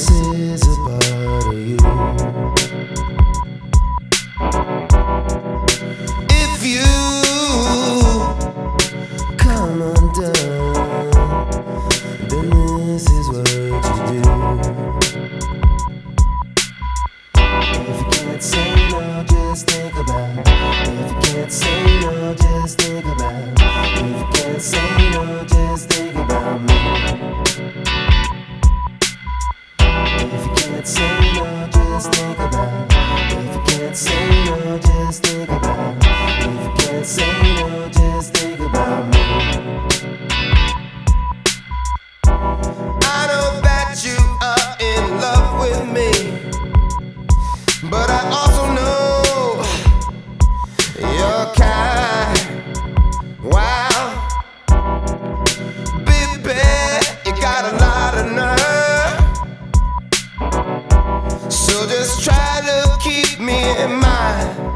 this is a part of you. If you come undone, then this is what you do. If you can't say no, just think about it. If you can't say no, just think about it. If you can't say no, just think about me. If you can't say no, just think about it. If you can't say no, just think about it. If you can't say no, just think about me. I know that you are in love with me, but I also know you're kind. Wow, baby, you got a lot of nerve. So just try to keep me in mind.